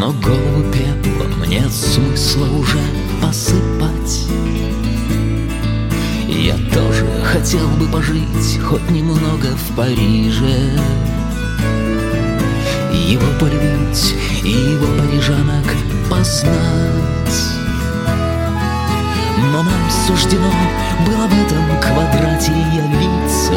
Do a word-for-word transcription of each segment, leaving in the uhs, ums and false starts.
но голову пеплом нет смысла уже посыпать. Я тоже хотел бы пожить хоть немного в Париже, его полюбить и его парижанок познать. Но нам суждено было в этом квадрате явиться,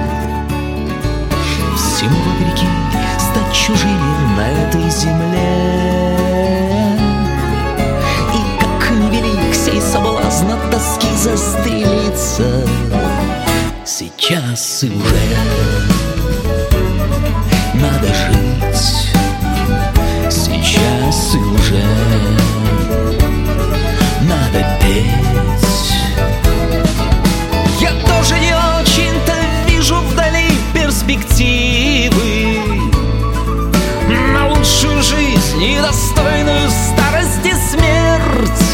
всему вопреки стать чужими на этой земле. И как невелик сей соблазн от тоски застрелиться сейчас и уже надо жить, сейчас и уже надо петь. Я тоже не очень-то вижу вдали перспективы на лучшую жизнь и достойную старость и смерть.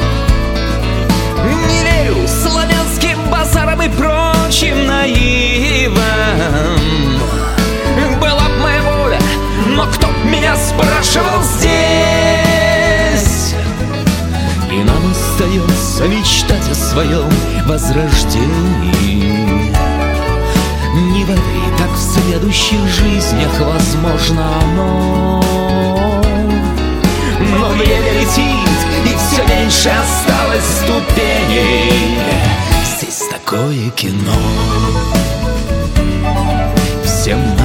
Не верю славянским базарам и прочим наивам. Была б моя воля, но кто б меня спрашивал здесь? И нам остается мечтать о своем возрождении. Не в этой, так в следующих жизнях возможно оно. Но время летит, и все меньше осталось ступеней. Здесь такое кино. Всем